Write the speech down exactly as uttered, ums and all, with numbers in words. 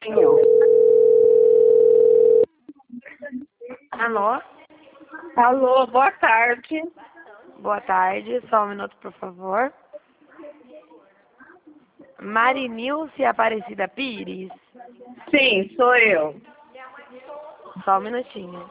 Senhor. Alô? Alô, boa tarde. Boa tarde, só um minuto, por favor. Marinilce Aparecida Pires? Sim, sou eu. Só um minutinho.